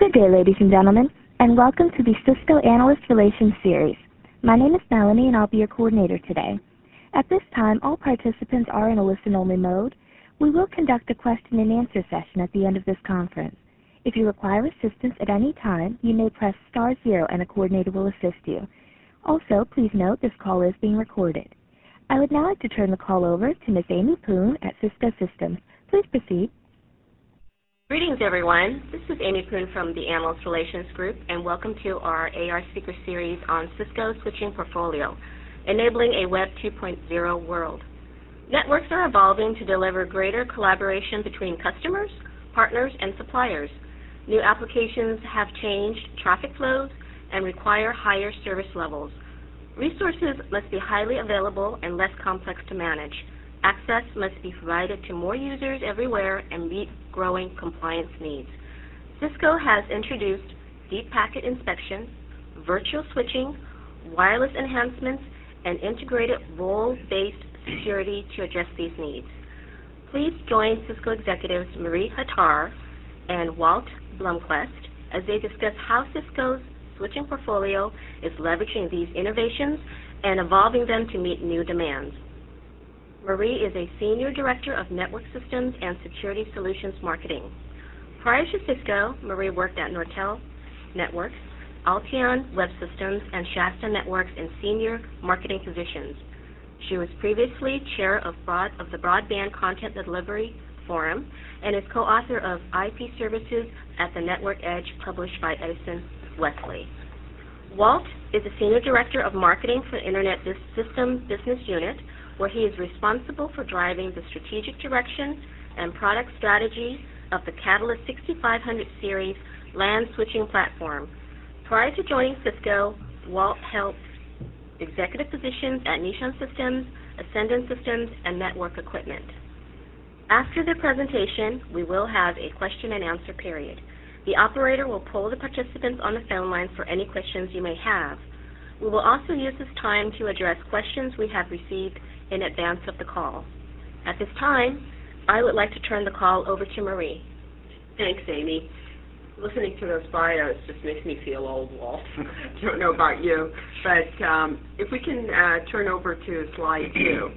Good day, ladies and gentlemen, and welcome to the Cisco Analyst Relations Series. My name is Melanie, and I'll be your coordinator today. At this time, all participants are in a listen-only mode. We will conduct a question-and-answer session at the end of this conference. If you require assistance at any time, you may press *0 and a coordinator will assist you. Also, please note this call is being recorded. I would now like to turn the call over to Ms. Amy Poon at Cisco Systems. Please proceed. Greetings, everyone. This is Amy Poon from the Analyst Relations Group, and welcome to our AR Speaker Series on Cisco Switching Portfolio, enabling a Web 2.0 world. Networks are evolving to deliver greater collaboration between customers, partners, and suppliers. New applications have changed traffic flows and require higher service levels. Resources must be highly available and less complex to manage. Access must be provided to more users everywhere and meet growing compliance needs. Cisco has introduced deep packet inspection, virtual switching, wireless enhancements, and integrated role-based security to address these needs. Please join Cisco executives Marie Hattar and Walt Blomquist as they discuss how Cisco's switching portfolio is leveraging these innovations and evolving them to meet new demands. Marie is a Senior Director of Network Systems and Security Solutions Marketing. Prior to Cisco, Marie worked at Nortel Networks, Alteon Web Systems, and Shasta Networks in senior marketing positions. She was previously chair of the Broadband Content Delivery Forum and is co-author of IP Services at the Network Edge, published by Edison Wesley. Walt is a Senior Director of Marketing for the Internet System Business Unit, where he is responsible for driving the strategic direction and product strategy of the Catalyst 6500 series LAN switching platform. Prior to joining Cisco, Walt held executive positions at Nissan Systems, Ascendant Systems, and Network Equipment. After the presentation, we will have a question-and-answer period. The operator will poll the participants on the phone lines for any questions you may have. We will also use this time to address questions we have received in advance of the call. At this time, I would like to turn the call over to Marie. Thanks, Amy. Listening to those bios just makes me feel old, Walt. Don't know about you, but if we can turn over to slide 2.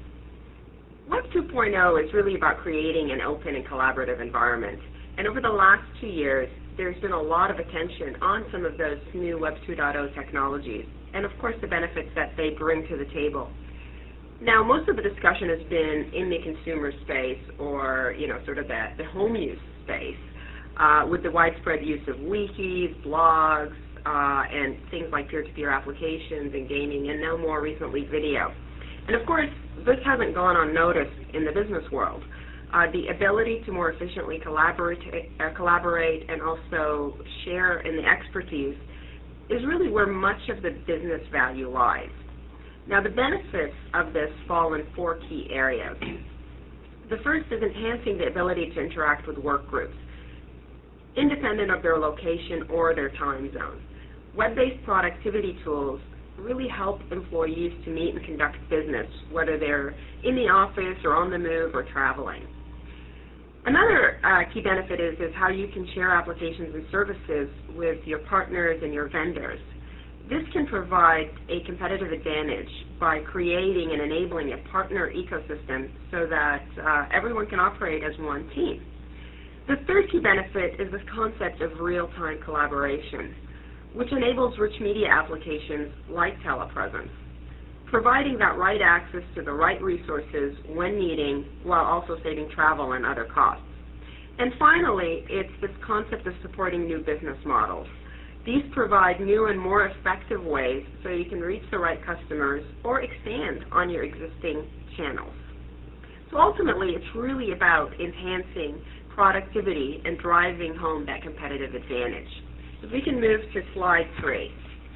Web 2.0 is really about creating an open and collaborative environment. And over the last 2 years, there's been a lot of attention on some of those new Web 2.0 technologies, and of course the benefits that they bring to the table. Now, most of the discussion has been in the consumer space, or sort of the home use space, with the widespread use of wikis, blogs, and things like peer-to-peer applications and gaming, and now more recently video. And of course, this hasn't gone unnoticed in the business world. The ability to more efficiently collaborate and also share in the expertise is really where much of the business value lies. Now, the benefits of this fall in 4 key areas. The first is enhancing the ability to interact with work groups, independent of their location or their time zone. Web-based productivity tools really help employees to meet and conduct business, whether they're in the office or on the move or traveling. Another key benefit is how you can share applications and services with your partners and your vendors. This can provide a competitive advantage by creating and enabling a partner ecosystem so that everyone can operate as one team. The third key benefit is this concept of real-time collaboration, which enables rich media applications like telepresence, providing that right access to the right resources when needing, while also saving travel and other costs. And finally, it's this concept of supporting new business models. These provide new and more effective ways so you can reach the right customers or expand on your existing channels. So ultimately, it's really about enhancing productivity and driving home that competitive advantage. If we can move to slide 3.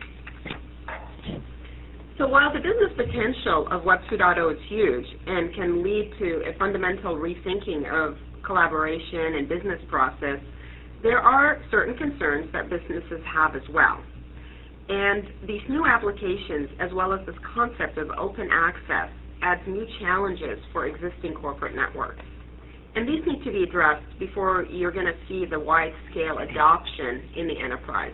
So while the business potential of Web 2.0 is huge and can lead to a fundamental rethinking of collaboration and business process, there are certain concerns that businesses have as well. And these new applications, as well as this concept of open access, adds new challenges for existing corporate networks. And these need to be addressed before you're going to see the wide-scale adoption in the enterprise.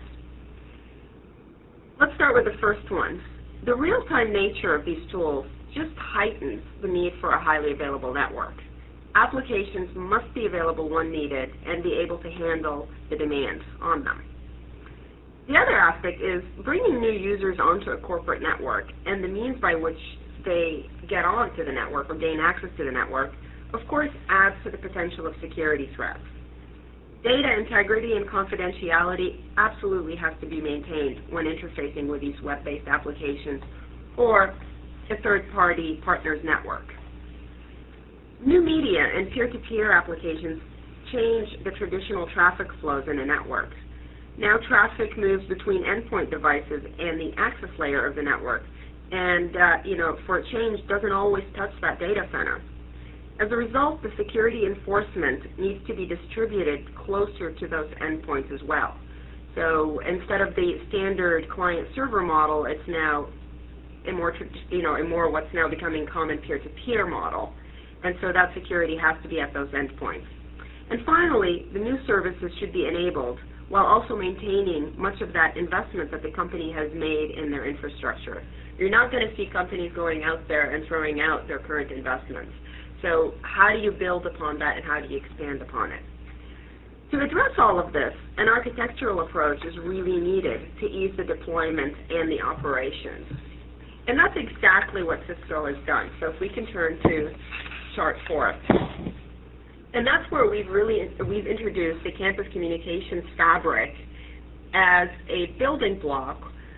Let's start with the first one. The real-time nature of these tools just heightens the need for a highly available network. Applications must be available when needed and be able to handle the demands on them. The other aspect is bringing new users onto a corporate network and the means by which they get onto the network or gain access to the network, of course, adds to the potential of security threats. Data integrity and confidentiality absolutely has to be maintained when interfacing with these web-based applications or a third-party partner's network. New media and peer-to-peer applications change the traditional traffic flows in a network. Now traffic moves between endpoint devices and the access layer of the network, and for a change doesn't always touch that data center. As a result, the security enforcement needs to be distributed closer to those endpoints as well. So instead of the standard client-server model, it's now a more what's now becoming common peer-to-peer model. And so that security has to be at those endpoints. And finally, the new services should be enabled while also maintaining much of that investment that the company has made in their infrastructure. You're not going to see companies going out there and throwing out their current investments. So how do you build upon that and how do you expand upon it? To address all of this, an architectural approach is really needed to ease the deployment and the operations. And that's exactly what Cisco has done. So if we can turn to chart 4. And that's where we've introduced the Campus Communications Fabric as a building block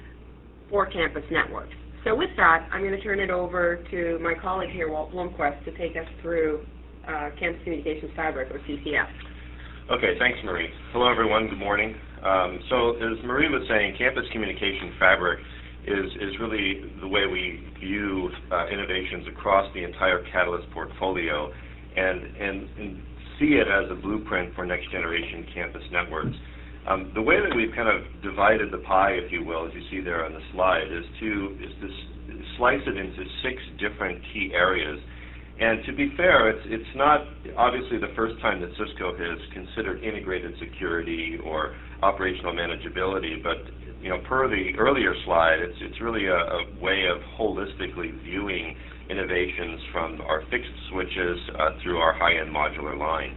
for campus networks. So with that, I'm going to turn it over to my colleague here, Walt Blomquist, to take us through Campus Communications Fabric, or CCF. Okay, thanks, Marie. Hello, everyone. Good morning. So as Marie was saying, Campus Communication Fabric is really the way we view innovations across the entire Catalyst portfolio and see it as a blueprint for next-generation campus networks. The way that we've kind of divided the pie, if you will, as you see there on the slide, is to slice it into 6 different key areas. And to be fair, it's not obviously the first time that Cisco has considered integrated security or operational manageability, but per the earlier slide, it's really a way of holistically viewing innovations from our fixed switches through our high-end modular line.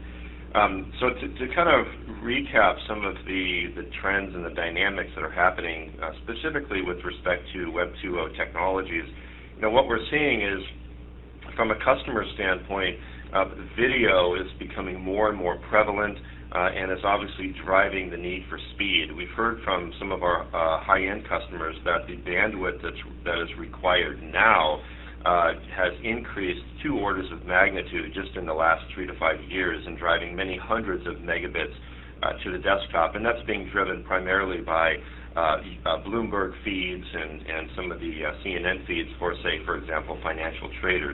So to kind of recap some of the trends and the dynamics that are happening, specifically with respect to Web 2.0 technologies, what we're seeing is, from a customer standpoint, video is becoming more and more prevalent and is obviously driving the need for speed. We've heard from some of our high-end customers that the bandwidth that is required now has increased 2 orders of magnitude just in the last 3 to 5 years, and driving many hundreds of megabits to the desktop. And that's being driven primarily by Bloomberg feeds and some of the CNN feeds for, say, for example, financial traders.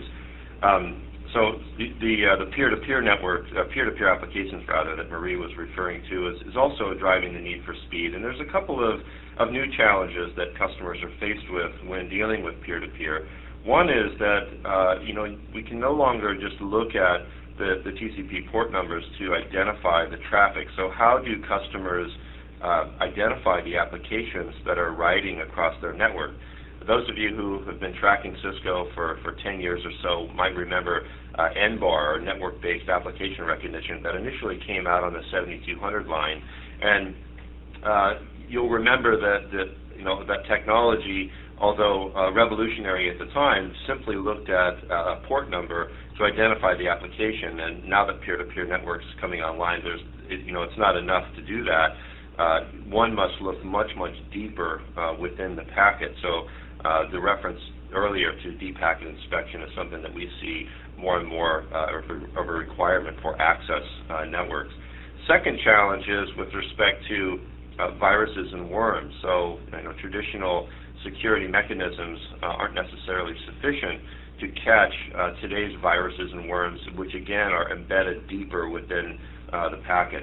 So the peer-to-peer network, peer-to-peer applications rather, that Marie was referring to is also driving the need for speed. And there's a couple of new challenges that customers are faced with when dealing with peer-to-peer. One is that we can no longer just look at the TCP port numbers to identify the traffic. So how do customers identify the applications that are riding across their network? Those of you who have been tracking Cisco for 10 years or so might remember NBAR, or network-based application recognition, that initially came out on the 7200 line. And you'll remember that technology, although revolutionary at the time, simply looked at a port number to identify the application. And now that peer-to-peer networks is coming online, it's not enough to do that. One must look much, much deeper within the packet. So the reference earlier to deep packet inspection is something that we see more and more of a requirement for access networks. Second challenge is with respect to viruses and worms. So traditional security mechanisms aren't necessarily sufficient to catch today's viruses and worms, which again are embedded deeper within the packet.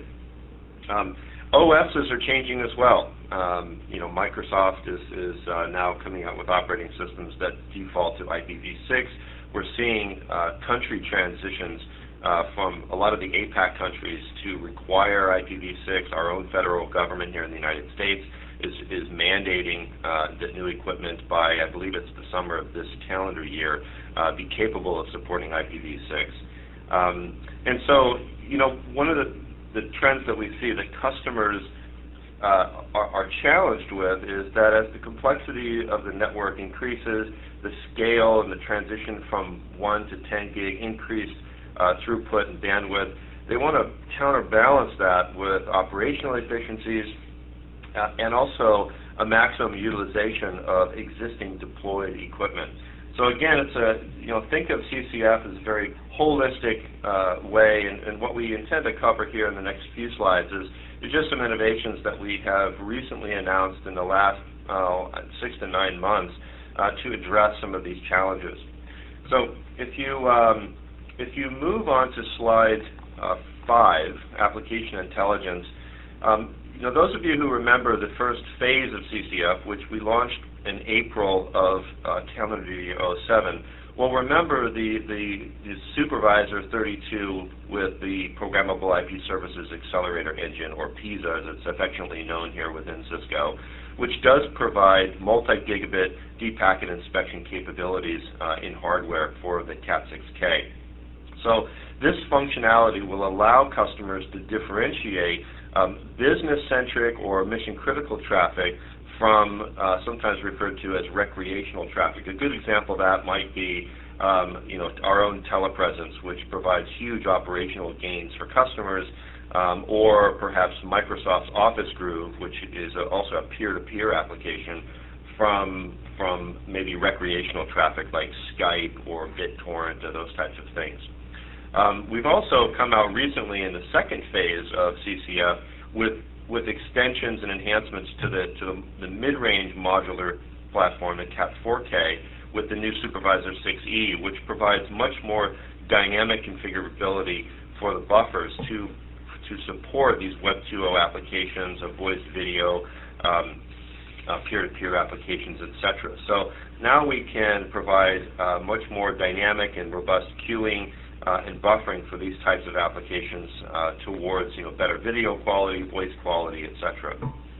OSs are changing as well. Microsoft is now coming out with operating systems that default to IPv6. We're seeing country transitions from a lot of the APAC countries to require IPv6. Our own federal government here in the United States is mandating that new equipment by, I believe it's the summer of this calendar year, be capable of supporting IPv6. And so, one of the trends that we see that customers are challenged with is that as the complexity of the network increases, the scale and the transition from 1 to 10 gig increased throughput and bandwidth, they want to counterbalance that with operational efficiencies and also a maximum utilization of existing deployed equipment. So again, it's think of CCF as a very holistic way, and what we intend to cover here in the next few slides is just some innovations that we have recently announced in the last 6 to 9 months to address some of these challenges. So if you move on to slide 5, application intelligence, those of you who remember the first phase of CCF, which we launched in April of calendar year 07, well, remember the Supervisor 32 with the Programmable IP Services Accelerator Engine, or PISA as it's affectionately known here within Cisco, which does provide multi-gigabit deep packet inspection capabilities in hardware for the Cat6K. So this functionality will allow customers to differentiate business-centric or mission-critical traffic from sometimes referred to as recreational traffic. A good example of that might be our own telepresence, which provides huge operational gains for customers, or perhaps Microsoft's Office Groove, which is also a peer-to-peer application from maybe recreational traffic like Skype or BitTorrent or those types of things. We've also come out recently in the second phase of CCF with extensions and enhancements to the mid-range modular platform, the Cat4K, with the new Supervisor 6E, which provides much more dynamic configurability for the buffers to support these Web 2.0 applications of voice, video, peer-to-peer applications, etc. So now we can provide much more dynamic and robust queuing and buffering for these types of applications towards better video quality, voice quality, etc.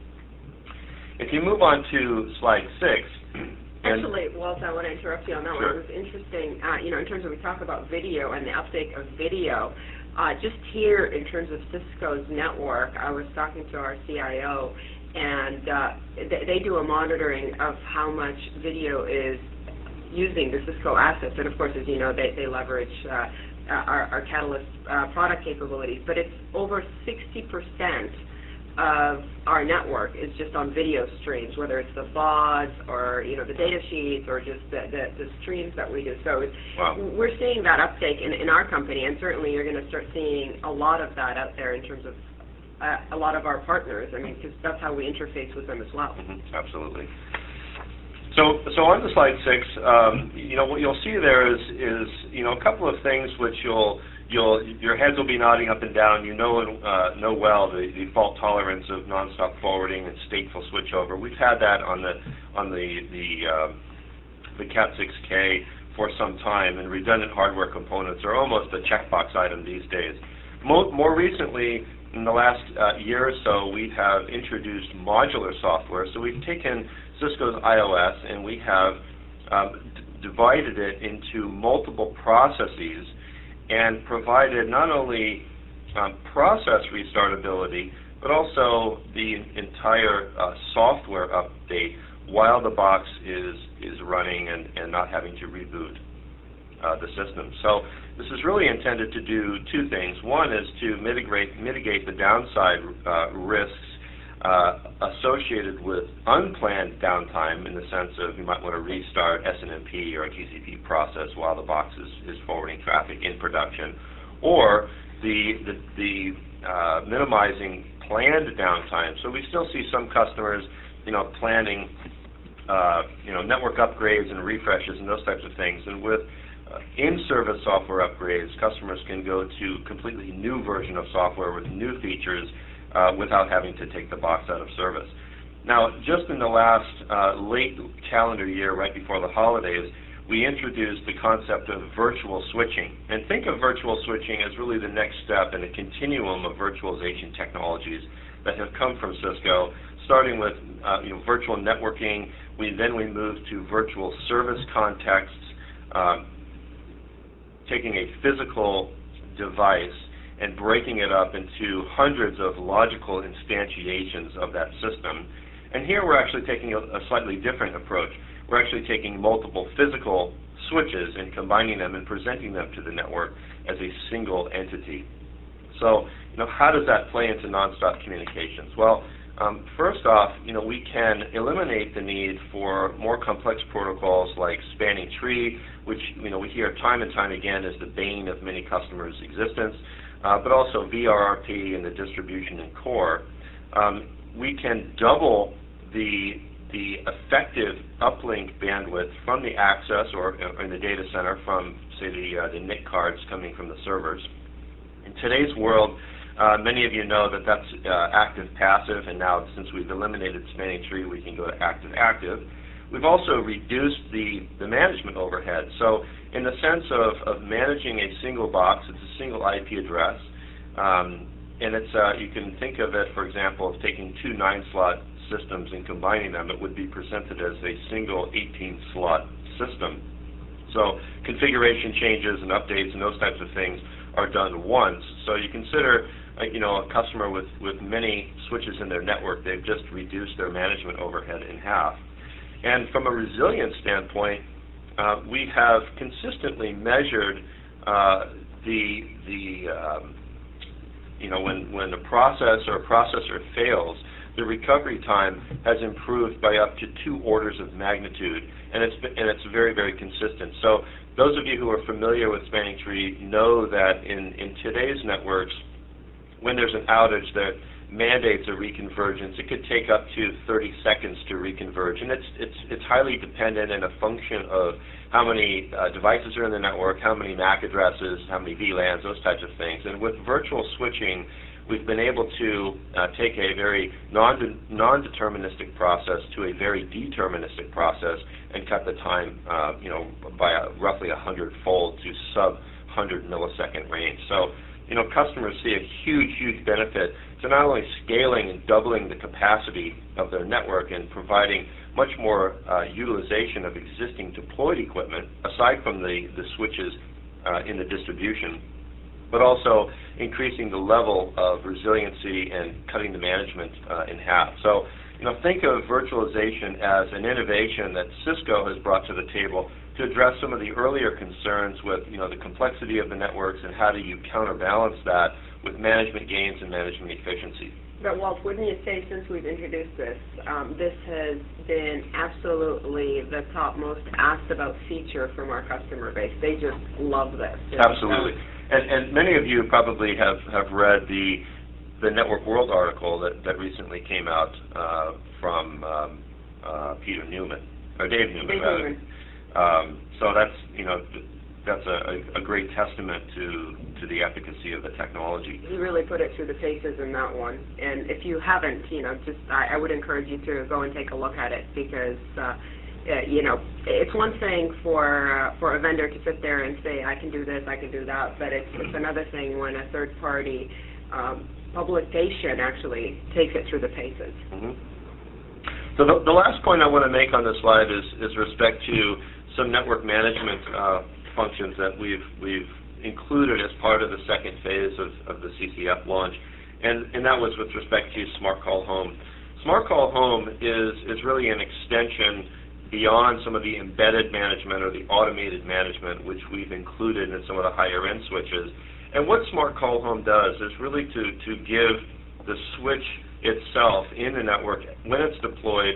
If you move on to slide 6. Actually, Walt, I want to interrupt you on that Sure. one. It was interesting, in terms of we talk about video and the uptake of video. Just here in terms of Cisco's network, I was talking to our CIO, and they do a monitoring of how much video is using the Cisco assets, and of course, as you know, they leverage our Catalyst product capabilities, but it's over 60% of our network is just on video streams, whether it's the VODs or the data sheets or just the streams that we do. So Wow. We're seeing that uptake in our company, and certainly you're going to start seeing a lot of that out there in terms of a lot of our partners. I mean, because that's how we interface with them as well. Mm-hmm. Absolutely. So on to slide 6, what you'll see there is a couple of things which your heads will be nodding up and down. Know well the fault tolerance of nonstop forwarding and stateful switchover. We've had that on the Cat6K for some time, and redundant hardware components are almost a checkbox item these days. More recently, in the last year or so, we have introduced modular software. So we've taken Cisco's iOS and we have divided it into multiple processes and provided not only process restartability, but also the entire software update while the box is running and not having to reboot the system. So this is really intended to do two things. One is to mitigate the downside risks associated with unplanned downtime, in the sense of you might want to restart SNMP or a TCP process while the box is forwarding traffic in production, or the minimizing planned downtime. So we still see some customers, planning, network upgrades and refreshes and those types of things, and with in-service software upgrades, customers can go to a completely new version of software with new features without having to take the box out of service. Now, just in the last late calendar year, right before the holidays, we introduced the concept of virtual switching. And think of virtual switching as really the next step in a continuum of virtualization technologies that have come from Cisco, starting with virtual networking. We moved to virtual service contexts, taking a physical device and breaking it up into hundreds of logical instantiations of that system. And here we're actually taking a slightly different approach. We're actually taking multiple physical switches and combining them and presenting them to the network as a single entity. So, how does that play into nonstop communications? Well, first off, we can eliminate the need for more complex protocols like spanning tree, which we hear time and time again is the bane of many customers' existence, but also VRRP and the distribution and core. We can double the effective uplink bandwidth from the access or in the data center from, say, the NIC cards coming from the servers. In today's world, many of you know that that's active-passive, and now since we've eliminated spanning tree, we can go to active-active. We've also reduced the management overhead. So in the sense of managing a single box, it's a single IP address, and it's you can think of it, for example, of taking two 9-slot systems and combining them. It would be presented as a single 18-slot system. So configuration changes and updates and those types of things are done once. So you consider a customer with many switches in their network, they've just reduced their management overhead in half. And from a resilience standpoint, we have consistently measured when a process or a processor fails, the recovery time has improved by up to 2 orders of magnitude, and it's very, very consistent. So those of you who are familiar with spanning tree know that in today's networks, when there's an outage that mandates a reconvergence, it could take up to 30 seconds to reconverge, and it's highly dependent and a function of how many devices are in the network, how many MAC addresses, how many VLANs, those types of things. And with virtual switching, we've been able to take a very non-deterministic process to a very deterministic process and cut the time by roughly 100-fold to sub-100 millisecond range. So customers see a huge, huge benefit to not only scaling and doubling the capacity of their network and providing much more utilization of existing deployed equipment, aside from the switches in the distribution, but also increasing the level of resiliency and cutting the management in half. So, think of virtualization as an innovation that Cisco has brought to the table to address some of the earlier concerns with, the complexity of the networks and how do you counterbalance that with management gains and management efficiency. But Walt, wouldn't you say since we've introduced this, this has been absolutely the top most asked about feature from our customer base? They just love this. Absolutely. And many of you probably have read the Network World article that recently came out from Peter Newman, or Dave Newman, rather. So that's a great testament to the efficacy of the technology. He really put it through the paces in that one. And if you haven't, I would encourage you to go and take a look at it, because it's one thing for a vendor to sit there and say, I can do this, I can do that, but it's another thing when a third-party publication actually takes it through the paces. Mm-hmm. So the last point I want to make on this slide is respect to some network management functions that we've included as part of the second phase of the CCF launch, and that was with respect to Smart Call Home. Smart Call Home is really an extension beyond some of the embedded management or the automated management, which we've included in some of the higher-end switches. And what Smart Call Home does is really to give the switch itself in the network, when it's deployed,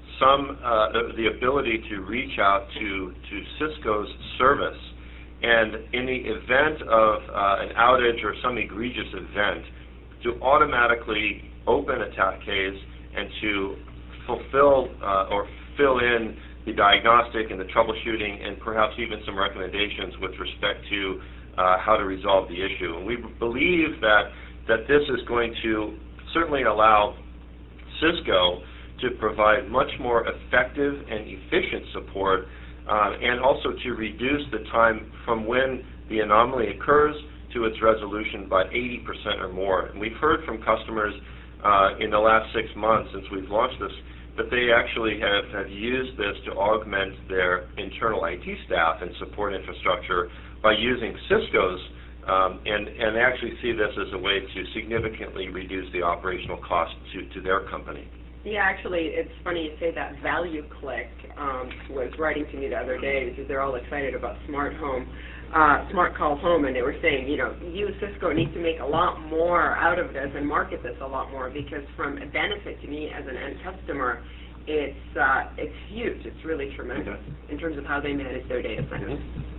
the ability to reach out to Cisco's service, and in the event of an outage or some egregious event, to automatically open a TAP case and to fulfill or fill in the diagnostic and the troubleshooting and perhaps even some recommendations with respect to how to resolve the issue. And we believe that this is going to certainly allow Cisco to provide much more effective and efficient support and also to reduce the time from when the anomaly occurs to its resolution by 80% or more. And we've heard from customers in the last 6 months since we've launched this that they actually have used this to augment their internal IT staff and support infrastructure by using Cisco's, and they actually see this as a way to significantly reduce the operational cost to their company. Yeah, actually, it's funny you say that. ValueClick was writing to me the other day because they're all excited about Smart Call Home, and they were saying, you, Cisco, need to make a lot more out of this and market this a lot more, because from a benefit to me as an end customer, it's huge. It's really tremendous in terms of how they manage their data centers.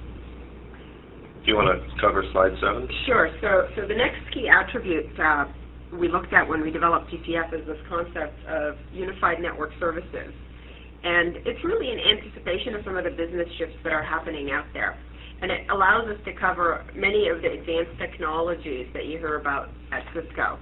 Do you want to cover slide 7? Sure. So the next key attribute we looked at when we developed TCF is this concept of unified network services. And it's really in anticipation of some of the business shifts that are happening out there. And it allows us to cover many of the advanced technologies that you hear about at Cisco.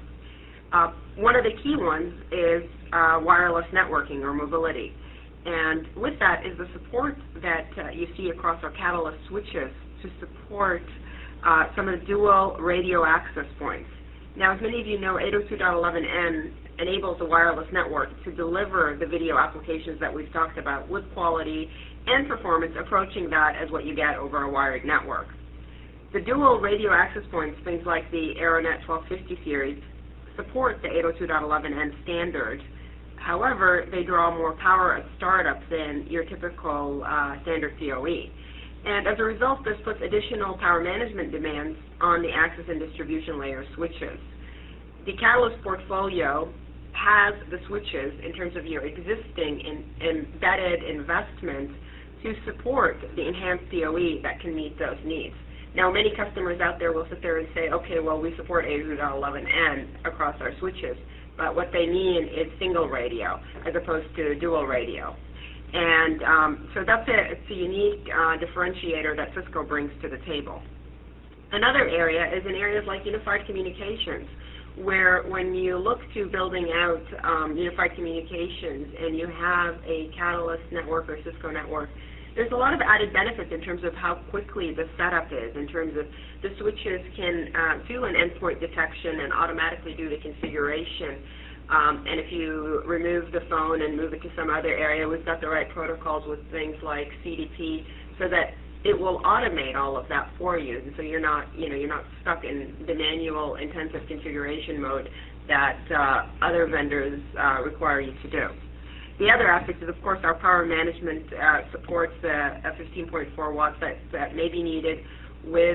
One of the key ones is wireless networking or mobility. And with that is the support that you see across our Catalyst switches to support some of the dual radio access points. Now, as many of you know, 802.11n enables the wireless network to deliver the video applications that we've talked about with quality and performance approaching that as what you get over a wired network. The dual radio access points, things like the Aeronet 1250 series, support the 802.11n standard. However, they draw more power at startup than your typical standard PoE. And as a result, this puts additional power management demands on the access and distribution layer switches. The Catalyst portfolio has the switches in terms of your existing embedded investment to support the enhanced PoE that can meet those needs. Now, many customers out there will sit there and say, okay, well, we support 802.11n across our switches, but what they mean is single radio as opposed to dual radio. And so that's it's a unique differentiator that Cisco brings to the table. Another area is in areas like unified communications, where when you look to building out unified communications and you have a Catalyst network or Cisco network, there's a lot of added benefits in terms of how quickly the setup is, in terms of the switches can do an endpoint detection and automatically do the configuration. And if you remove the phone and move it to some other area, we've got the right protocols with things like CDP so that it will automate all of that for you. And so you're not stuck in the manual intensive configuration mode that other vendors require you to do. The other aspect is, of course, our power management supports a 15.4 watts that may be needed with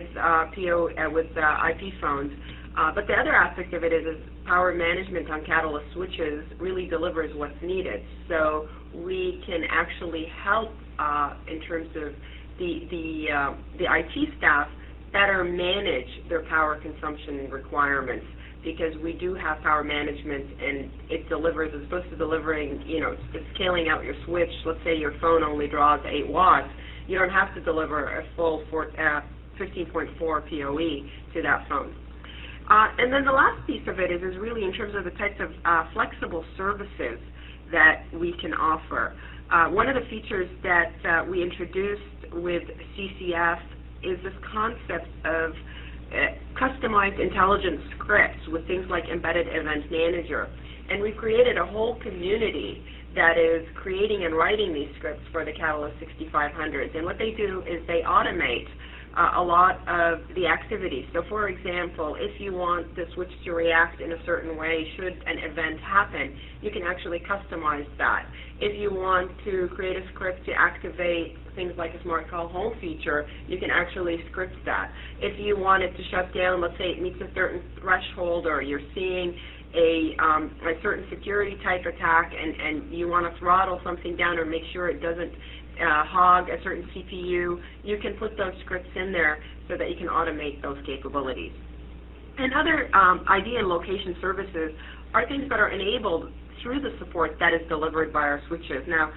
IP phones. But the other aspect of it is power management on Catalyst switches really delivers what's needed. So we can actually help in terms of the IT staff better manage their power consumption requirements, because we do have power management and it delivers, as opposed to delivering, scaling out your switch. Let's say your phone only draws 8 watts. You don't have to deliver a full 15.4 PoE to that phone. And then the last piece of it is really in terms of the types of flexible services that we can offer. One of the features that we introduced with CCF is this concept of customized intelligent scripts with things like Embedded Event Manager. And we've created a whole community that is creating and writing these scripts for the Catalyst 6500s. And what they do is they automate a lot of the activities. So, for example, if you want the switch to react in a certain way should an event happen, you can actually customize that. If you want to create a script to activate things like a Smart Call Home feature, you can actually script that. If you want it to shut down, let's say it meets a certain threshold, or you're seeing a certain security type attack and you want to throttle something down or make sure it doesn't hog a certain CPU, you can put those scripts in there so that you can automate those capabilities. And other ID and location services are things that are enabled through the support that is delivered by our switches. Now,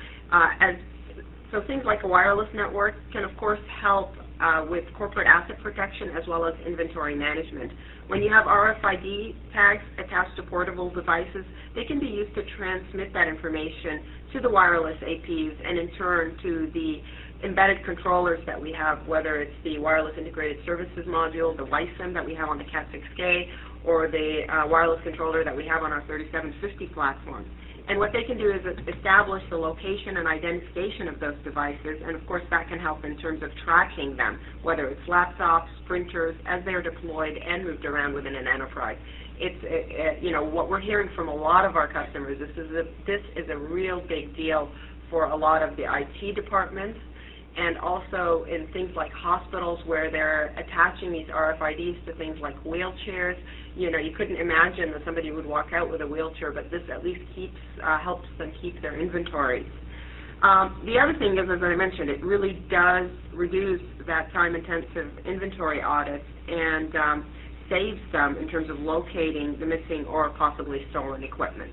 so things like a wireless network can, of course, help with corporate asset protection as well as inventory management. When you have RFID tags attached to portable devices, they can be used to transmit that information to the wireless APs and in turn to the embedded controllers that we have, whether it's the Wireless Integrated Services Module, the WISEM that we have on the Cat6K, or the wireless controller that we have on our 3750 platform. And what they can do is establish the location and identification of those devices, and of course that can help in terms of tracking them, whether it's laptops, printers, as they're deployed and moved around within an enterprise. It's what we're hearing from a lot of our customers. This is a real big deal for a lot of the IT departments, and also in things like hospitals where they're attaching these RFIDs to things like wheelchairs. You couldn't imagine that somebody would walk out with a wheelchair, but this at least helps them keep their inventories. The other thing is, as I mentioned, it really does reduce that time-intensive inventory audit and saves them in terms of locating the missing or possibly stolen equipment.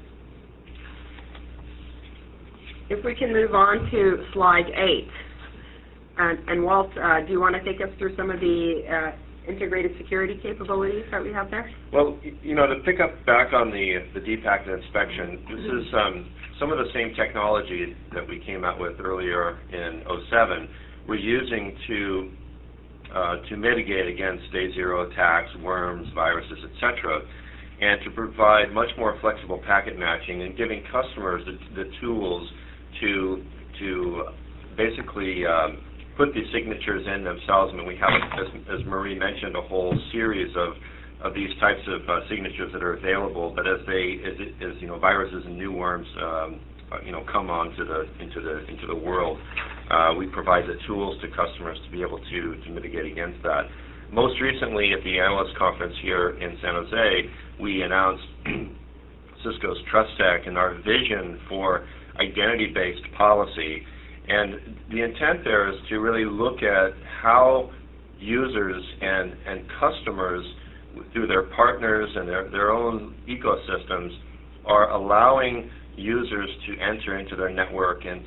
If we can move on to slide 8. And Walt, do you want to take us through some of the integrated security capabilities that we have there? Well, to pick up back on the DPACT inspection, this is some of the same technology that we came out with earlier in 2007 we're using to mitigate against day zero attacks, worms, viruses, etc., and to provide much more flexible packet matching and giving customers the tools to basically put these signatures in themselves. I mean, we have, as Marie mentioned, a whole series of these types of signatures that are available. But as viruses and new worms come onto into the world, we provide the tools to customers to be able to mitigate against that. Most recently, at the analyst conference here in San Jose, we announced Cisco's TrustSec and our vision for identity-based policy. And the intent there is to really look at how users and customers, through their partners and their own ecosystems, are allowing users to enter into their network and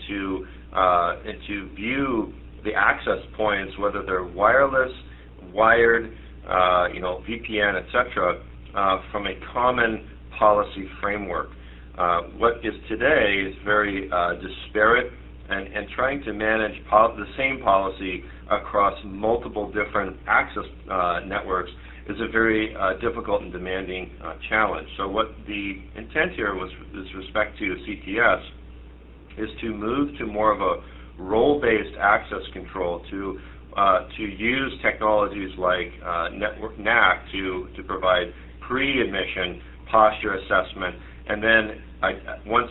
to view the access points, whether they're wireless, wired, VPN, etc., from a common policy framework. What is today is very disparate, and trying to manage the same policy across multiple different access networks is a very difficult and demanding challenge. So what the intent here was, with respect to CTS, is to move to more of a role-based access control, to use technologies like network NAC to provide pre-admission posture assessment, and then once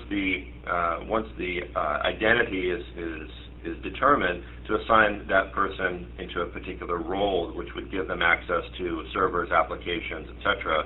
the identity is determined, to assign that person into a particular role, which would give them access to servers, applications, etc.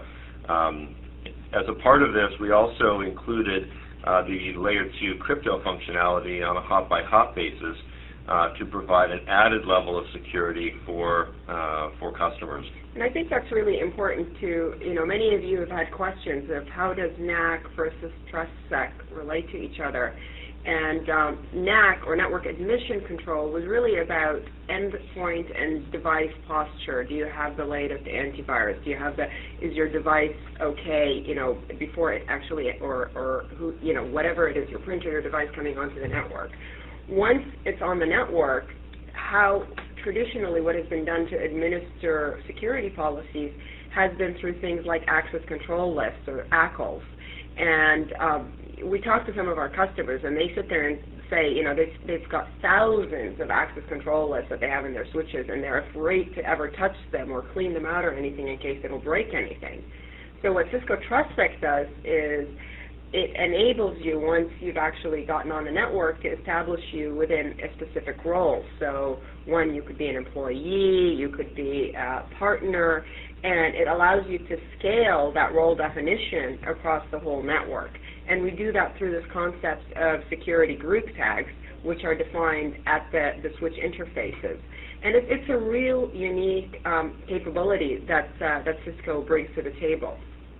As a part of this, we also included the Layer 2 crypto functionality on a hop-by-hop basis to provide an added level of security for customers. And I think that's really important to, many of you have had questions of how does NAC versus TrustSec relate to each other. And NAC, or Network Admission Control, was really about endpoint and device posture. Do you have the latest antivirus? Do you have is your device okay, before it actually, or who, whatever it is, your printer, your device coming onto the network. Once it's on the network, how traditionally what has been done to administer security policies has been through things like access control lists, or ACLs. And we talk to some of our customers, and they sit there and say, they've got thousands of access control lists that they have in their switches, and they're afraid to ever touch them or clean them out or anything in case it'll break anything. So what Cisco TrustSec does is it enables you, once you've actually gotten on the network, to establish you within a specific role. So one, you could be an employee, you could be a partner, and it allows you to scale that role definition across the whole network. And we do that through this concept of security group tags, which are defined at the switch interfaces. And it's a real unique capability that Cisco brings to the table.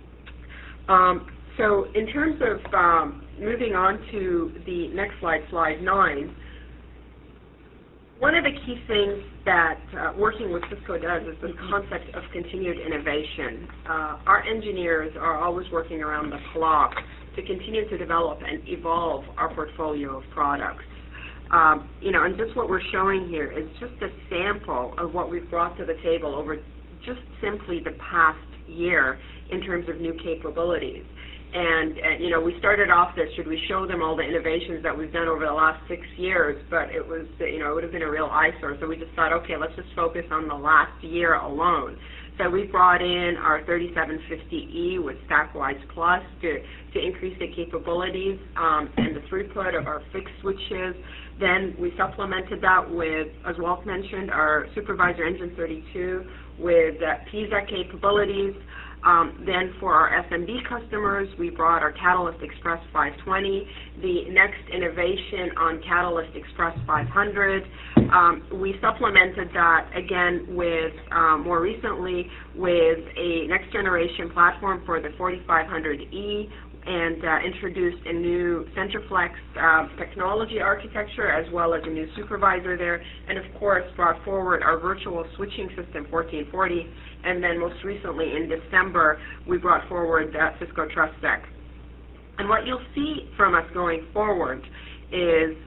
So in terms of moving on to the next slide, slide 9, one of the key things that working with Cisco does is this concept of continued innovation. Our engineers are always working around the clock to continue to develop and evolve our portfolio of products. And just what we're showing here is just a sample of what we've brought to the table over just simply the past year in terms of new capabilities. And we started off this, should we show them all the innovations that we've done over the last 6 years, but it was, it would have been a real eyesore. So we just thought, okay, let's just focus on the last year alone. So we brought in our 3750E with StackWise Plus to increase the capabilities and the throughput of our fixed switches. Then we supplemented that with, as Walt mentioned, our Supervisor Engine 32 with PISA capabilities. Then for our SMB customers, we brought our Catalyst Express 520, the next innovation on Catalyst Express 500. We supplemented that again with, more recently, with a next generation platform for the 4500E and introduced a new Centraflex technology architecture as well as a new supervisor there, and of course brought forward our virtual switching system 1440, and then most recently in December we brought forward Cisco TrustSec. And what you'll see from us going forward is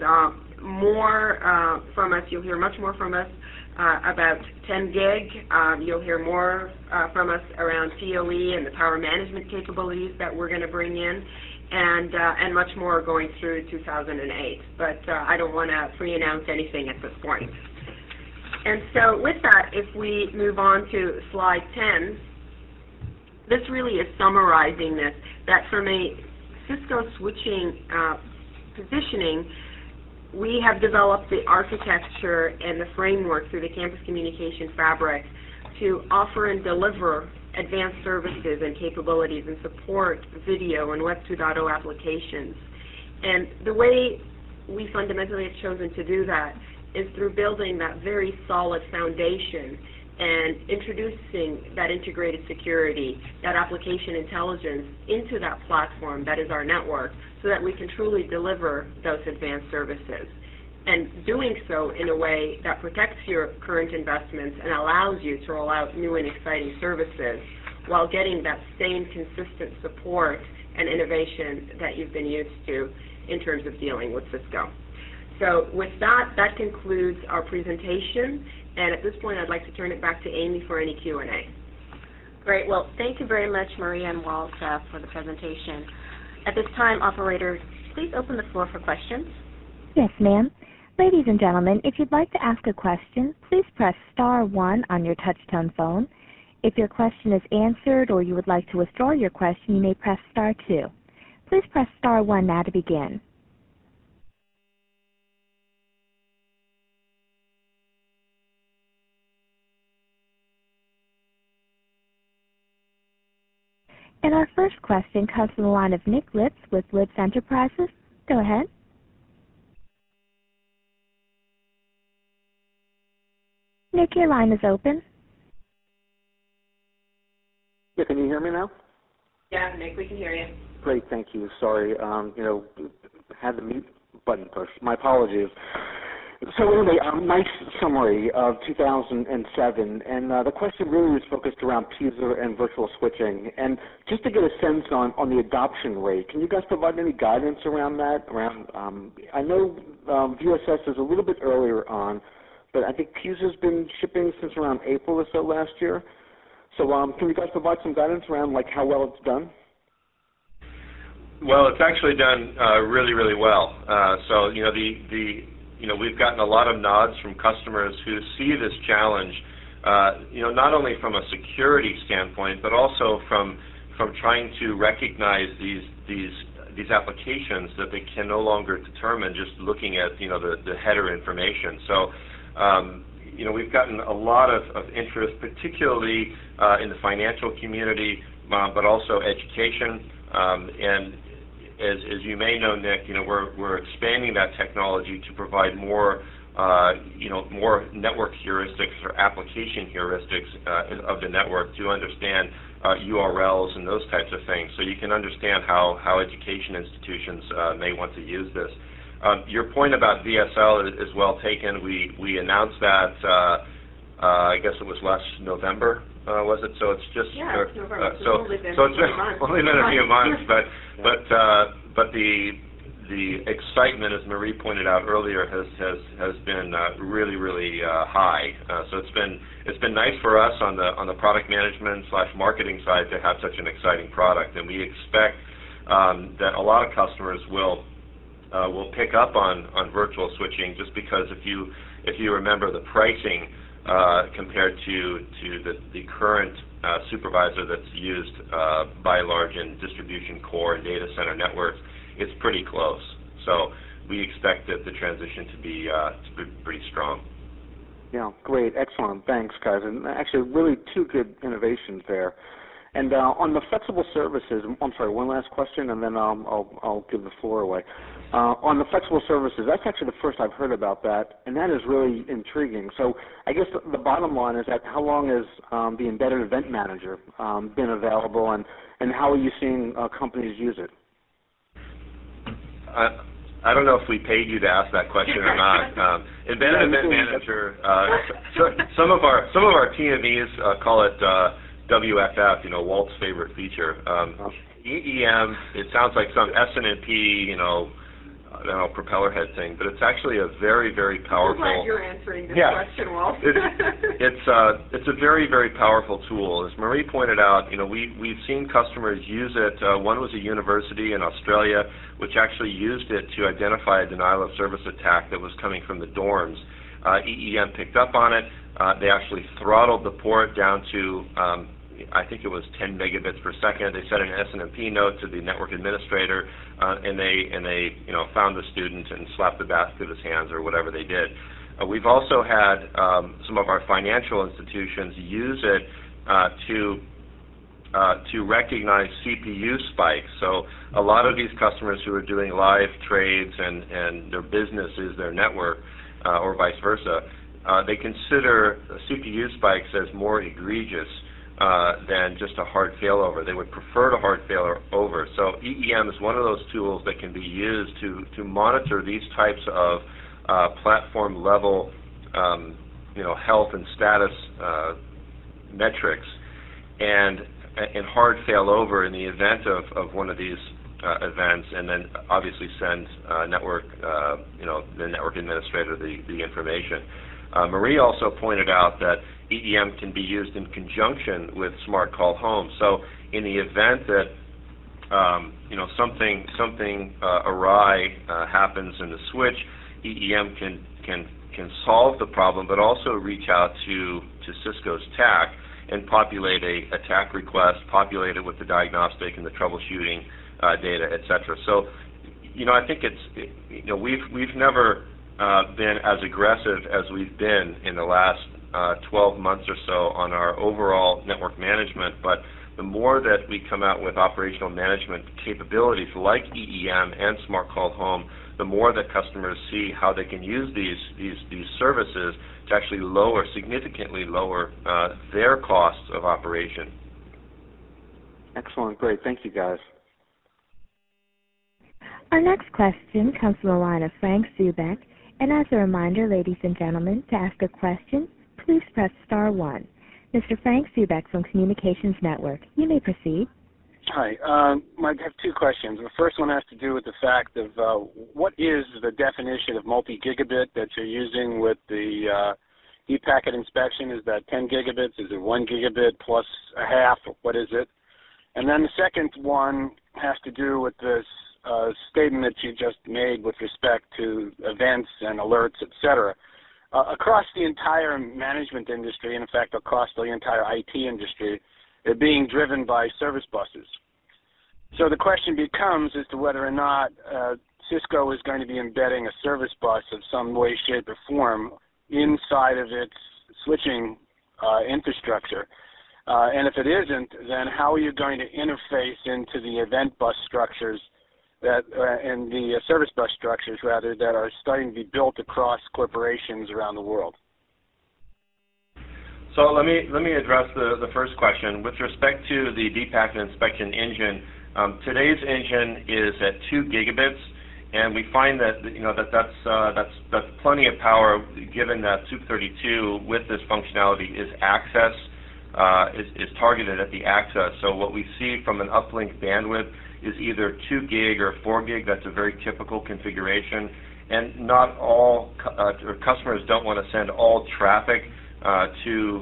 more from us. You'll hear much more from us about 10 gig. You'll hear more from us around PoE and the power management capabilities that we're going to bring in, and much more going through 2008. But I don't want to pre-announce anything at this point. And so with that, if we move on to slide 10, this really is summarizing this, that from a Cisco switching positioning, we have developed the architecture and the framework through the Campus Communication Fabric to offer and deliver advanced services and capabilities and support video and Web 2.0 applications. And the way we fundamentally have chosen to do that is through building that very solid foundation and introducing that integrated security, that application intelligence into that platform that is our network, so that we can truly deliver those advanced services. And doing so in a way that protects your current investments and allows you to roll out new and exciting services while getting that same consistent support and innovation that you've been used to in terms of dealing with Cisco. So with that, that concludes our presentation. And at this point, I'd like to turn it back to Amy for any Q&A. Great. Well, thank you very much, Maria and Walt, for the presentation. At this time, operator, please open the floor for questions. Yes, ma'am. Ladies and gentlemen, if you'd like to ask a question, please press *1 on your touch-tone phone. If your question is answered or you would like to withdraw your question, you may press *2. Please press *1 now to begin. And our first question comes from the line of Nick Litz with Litz Enterprises. Go ahead. Nick, your line is open. Yeah, can you hear me now? Yeah, Nick, we can hear you. Great, thank you. Sorry, had the mute button pushed. My apologies. So anyway, nice summary of 2007, and the question really was focused around PISA and virtual switching. And just to get a sense on the adoption rate, can you guys provide any guidance around that? I know VSS is a little bit earlier on, but I think PISA's been shipping since around April or so last year. So can you guys provide some guidance around how well it's done? Well, it's actually done really, really well. So we've gotten a lot of nods from customers who see this challenge, not only from a security standpoint, but also from trying to recognize these applications that they can no longer determine just looking at the header information. So we've gotten a lot of interest, particularly in the financial community, but also education. And as you may know, Nick, we're expanding that technology to provide more network heuristics or application heuristics of the network to understand URLs and those types of things, so you can understand how education institutions may want to use this. Your point about VSL is well taken. We announced that, I guess it was last November, was it? So it's just it's November. so it's only been a few months, but the excitement, as Marie pointed out earlier, has been really high. So it's been nice for us on the product management / marketing side to have such an exciting product, and we expect that a lot of customers will pick up on virtual switching, just because if you remember the pricing compared to the current supervisor that's used by and large in distribution core and data center networks, it's pretty close. So we expect that the transition to be pretty strong. Yeah, great, excellent, thanks, guys. And actually, really two good innovations there. And on the flexible services, I'm sorry, one last question, and then I'll give the floor away. On the flexible services, that's actually the first I've heard about that, and that is really intriguing. So I guess the bottom line is that how long has the Embedded Event Manager been available, and how are you seeing companies use it? I don't know if we paid you to ask that question or not. Embedded Event Manager, some of our TMEs call it WFF, Walt's favorite feature. EEM, it sounds like some SNMP, I don't know, propeller head thing, but it's actually a very powerful. I'm glad you're answering this question, Walt. It's a very powerful tool. As Marie pointed out, we've seen customers use it. One was a university in Australia, which actually used it to identify a denial of service attack that was coming from the dorms. EEM picked up on it. They actually throttled the port down to I think it was 10 megabits per second. They sent an SNMP note to the network administrator, and they found the student and slapped the bat through his hands or whatever they did. We've also had some of our financial institutions use it to recognize CPU spikes. So a lot of these customers who are doing live trades and their business is their network, or vice versa, they consider CPU spikes as more egregious than just a hard failover. They would prefer a hard failover. So EEM is one of those tools that can be used to monitor these types of platform level health and status metrics and hard failover in the event of one of these events, and then obviously send the network administrator the information. Marie also pointed out that EEM can be used in conjunction with Smart Call Home. So in the event that something awry happens in the switch, EEM can solve the problem, but also reach out to Cisco's TAC and populate a attack request, populate it with the diagnostic and the troubleshooting data, etc. So I think we've never been as aggressive as we've been in the last 12 months or so on our overall network management, but the more that we come out with operational management capabilities like EEM and Smart Call Home, the more that customers see how they can use these services to actually significantly lower their costs of operation. Excellent, great, thank you guys. Our next question comes from the line of Frank Subek. And as a reminder, ladies and gentlemen, to ask a question, please press star 1. Mr. Frank Subek from Communications Network, you may proceed. Hi. I have two questions. The first one has to do with the fact of what is the definition of multi-gigabit that you're using with the deep packet inspection? Is that 10 gigabits? Is it 1 gigabit plus a half? What is it? And then the second one has to do with this statement that you just made with respect to events and alerts, etc. Across the entire management industry, and in fact across the entire IT industry, they're being driven by service buses. So the question becomes as to whether or not Cisco is going to be embedding a service bus of some way, shape, or form inside of its switching infrastructure. And if it isn't, then how are you going to interface into the event bus structures and the service bus structures, rather, that are starting to be built across corporations around the world? So let me address the first question. With respect to the deep packet inspection engine, today's engine is at 2 gigabits, and we find that that's plenty of power, given that SUP 32 with this functionality is access, is targeted at the access. So what we see from an uplink bandwidth is either 2 gig or 4 gig. That's a very typical configuration. And not all customers don't want to send all traffic to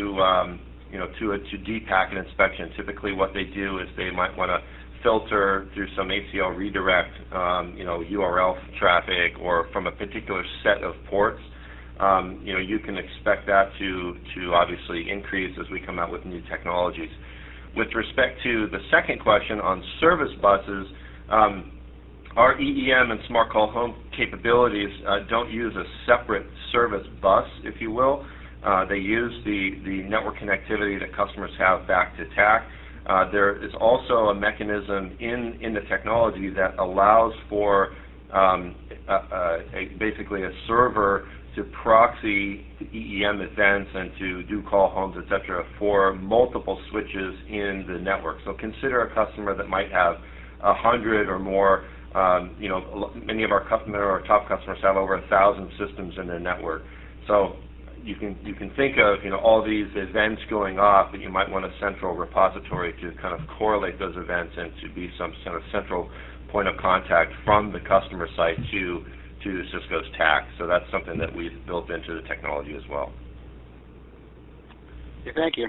deep packet inspection. Typically, what they do is they might want to filter through some ACL redirect, URL traffic, or from a particular set of ports. You can expect that to obviously increase as we come out with new technologies. With respect to the second question on service buses, our EEM and Smart Call Home capabilities don't use a separate service bus, if you will. They use the network connectivity that customers have back to TAC. There is also a mechanism in the technology that allows for basically a server to proxy the EEM events and to do call homes, etc., for multiple switches in the network. So consider a customer that might have 100 or more. Many of our top customers have over 1,000 systems in their network. So you can think of all these events going off, but you might want a central repository to kind of correlate those events and to be some sort of central point of contact from the customer site to Cisco's TAC. So that's something that we've built into the technology as well. Okay, thank you.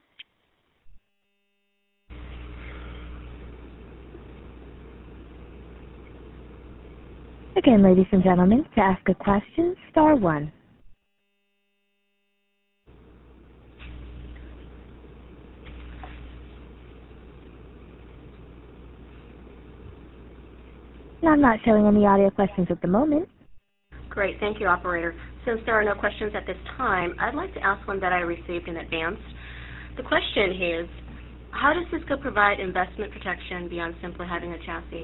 Again, ladies and gentlemen, to ask a question, star 1. I'm not showing any audio questions at the moment. Great. Thank you, operator. Since there are no questions at this time, I'd like to ask one that I received in advance. The question is, how does Cisco provide investment protection beyond simply having a chassis?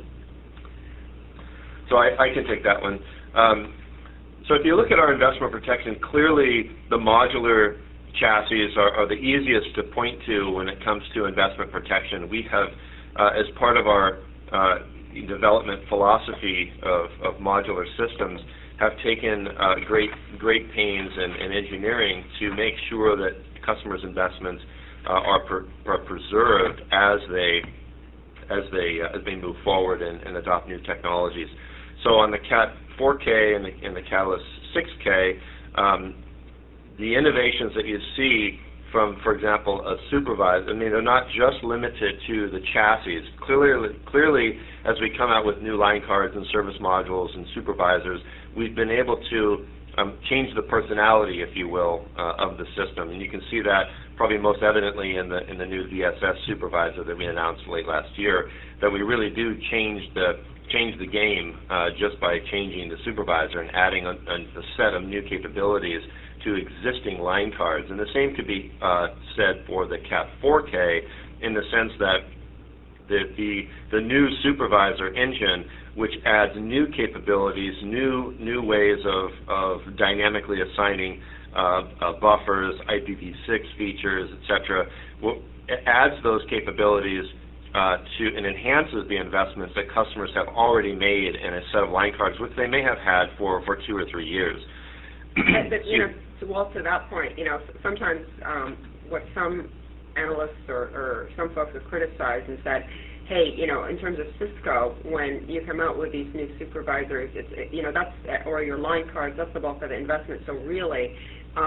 So I can take that one. So if you look at our investment protection, clearly the modular chassis are the easiest to point to when it comes to investment protection. We have, as part of our development philosophy of modular systems, have taken great pains in engineering to make sure that customers' investments are preserved as they move forward and adopt new technologies. So on the Cat 4K and the Catalyst 6K, the innovations that you see from, for example, a supervisor, they're not just limited to the chassis. Clearly, as we come out with new line cards and service modules and supervisors, we've been able to change the personality, if you will, of the system. And you can see that probably most evidently in the new VSS supervisor that we announced late last year, that we really do change the game just by changing the supervisor and adding a set of new capabilities to existing line cards. And the same could be said for the Cat 4K in the sense that the new supervisor engine, which adds new capabilities, new ways of dynamically assigning buffers, IPv6 features, etc., adds those capabilities to and enhances the investments that customers have already made in a set of line cards, which they may have had for 2 or 3 years. Well, to that point, sometimes what some analysts or some folks have criticized is that, hey, in terms of Cisco, when you come out with these new supervisors, that's or your line cards, that's the bulk of the investment. So really,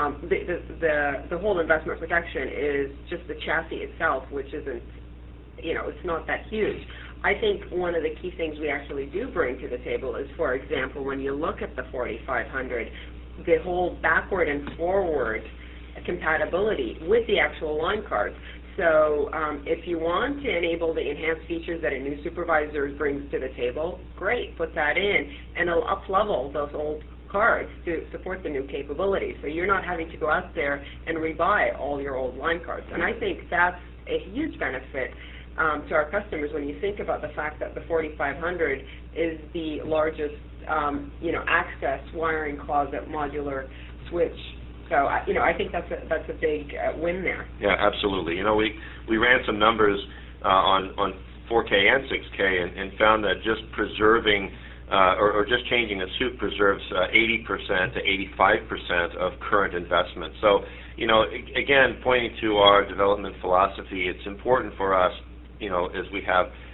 the whole investment protection is just the chassis itself, which isn't, it's not that huge. I think one of the key things we actually do bring to the table is, for example, when you look at the 4500, the whole backward and forward compatibility with the actual line cards. So if you want to enable the enhanced features that a new supervisor brings to the table, great, put that in, and it'll up-level those old cards to support the new capabilities. So you're not having to go out there and rebuy all your old line cards. And I think that's a huge benefit to our customers when you think about the fact that the 4500 is the largest access wiring closet modular switch. So I think that's a big win there. Yeah, absolutely. We ran some numbers on 4K and 6K and found that just preserving or just changing a suit preserves 80% to 85% of current investment. So again, pointing to our development philosophy, it's important for us, as we have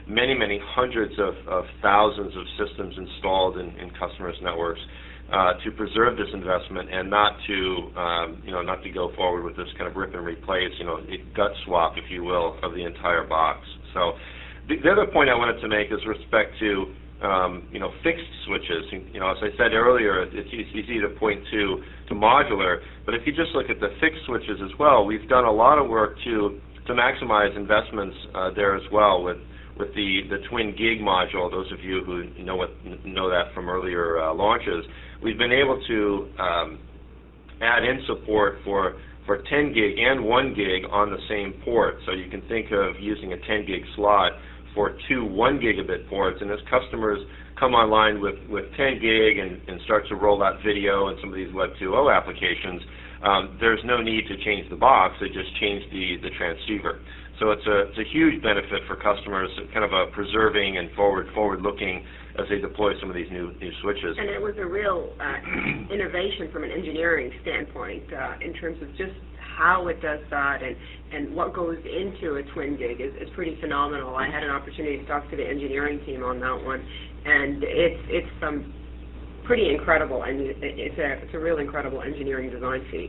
many, many hundreds of thousands of systems installed in customers' networks to preserve this investment and not to go forward with this kind of rip and replace, gut swap, if you will, of the entire box. So the other point I wanted to make is respect to fixed switches. As I said earlier, it's easy to point to modular, but if you just look at the fixed switches as well, we've done a lot of work to maximize investments there as well with the twin gig module. Those of you who know that from earlier launches, we've been able to add in support for 10 gig and 1 gig on the same port. So you can think of using a 10 gig slot for 2 1 gigabit ports, and as customers come online with 10 gig and start to roll out video and some of these Web 2.0 applications, there's no need to change the box. They just change the transceiver. So it's a huge benefit for customers, kind of a preserving and forward-looking as they deploy some of these new switches. And it was a real innovation from an engineering standpoint in terms of just how it does that and what goes into a twin gig is pretty phenomenal. I had an opportunity to talk to the engineering team on that one, and it's pretty incredible, and it's a real incredible engineering design feat.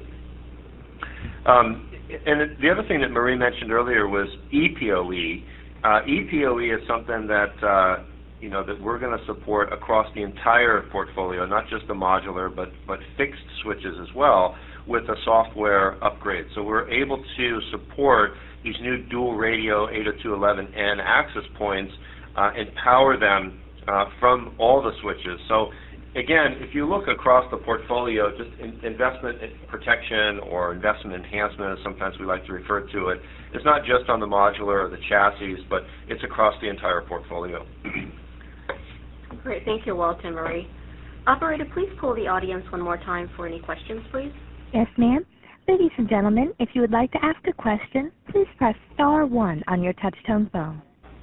And the other thing that Marie mentioned earlier was ePoE. ePoE is something that that we're going to support across the entire portfolio, not just the modular, but fixed switches as well, with a software upgrade. So we're able to support these new dual radio 802.11n access points and power them from all the switches. So again, if you look across the portfolio, just investment in protection or investment enhancement, as sometimes we like to refer to it, it's not just on the modular or the chassis, but it's across the entire portfolio. Great. Thank you, Walt and Marie. Operator, please poll the audience one more time for any questions, please. Yes, ma'am. Ladies and gentlemen, if you would like to ask a question, please press star 1 on your touch-tone phone.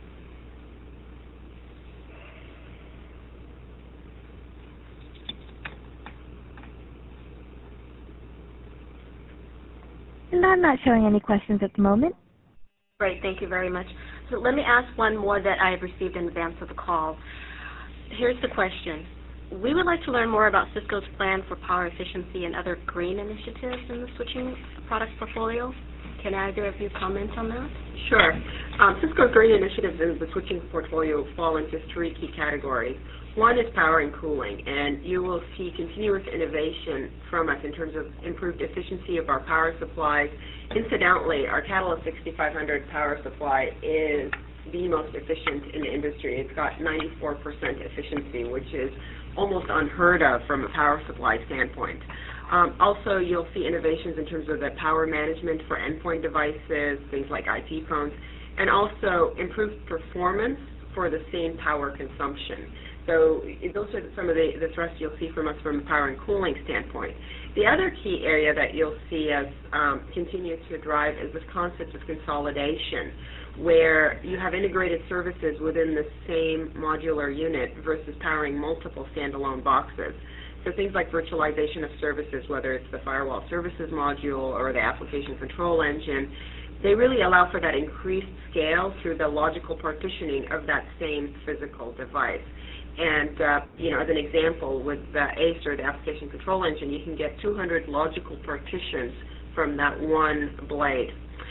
And I'm not showing any questions at the moment. Great, thank you very much. So let me ask one more that I have received in advance of the call. Here's the question. We would like to learn more about Cisco's plan for power efficiency and other green initiatives in the switching product portfolio. Can either of you comment on that? Sure. Cisco's green initiatives in the switching portfolio fall into 3 key categories. One is power and cooling, and you will see continuous innovation from us in terms of improved efficiency of our power supplies. Incidentally, our Catalyst 6500 power supply is the most efficient in the industry. It's got 94% efficiency, which is almost unheard of from a power supply standpoint. Also, you'll see innovations in terms of the power management for endpoint devices, things like IP phones, and also improved performance for the same power consumption. So those are some of the thrusts you'll see from us from a power and cooling standpoint. The other key area that you'll see us continue to drive is this concept of consolidation, where you have integrated services within the same modular unit versus powering multiple standalone boxes. So things like virtualization of services, whether it's the firewall services module or the application control engine, they really allow for that increased scale through the logical partitioning of that same physical device. And, as an example, with the ACE, or the application control engine, you can get 200 logical partitions from that one blade.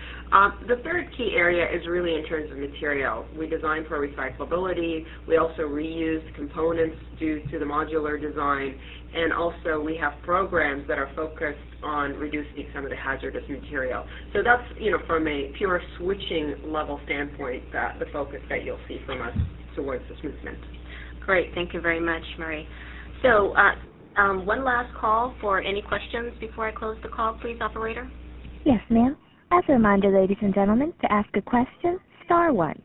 The third key area is really in terms of material. We design for recyclability. We also reuse components due to the modular design. And also we have programs that are focused on reducing some of the hazardous material. So that's, from a pure switching level standpoint, the focus that you'll see from us towards this movement. Great. Thank you very much, Marie. So one last call for any questions before I close the call, please, operator. Yes, ma'am. As a reminder, ladies and gentlemen, to ask a question, star 1.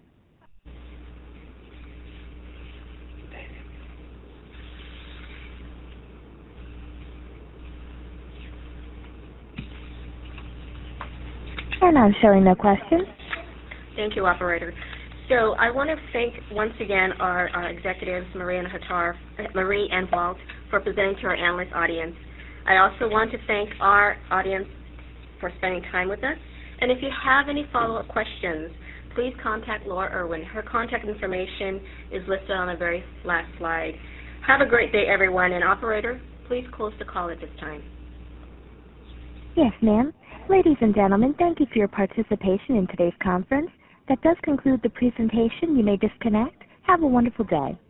And I'm showing no questions. Thank you, operator. So I want to thank once again our executives, Marie and Walt, for presenting to our analyst audience. I also want to thank our audience for spending time with us. And if you have any follow-up questions, please contact Laura Irwin. Her contact information is listed on the very last slide. Have a great day, everyone. And operator, please close the call at this time. Yes, ma'am. Ladies and gentlemen, thank you for your participation in today's conference. That does conclude the presentation. You may disconnect. Have a wonderful day.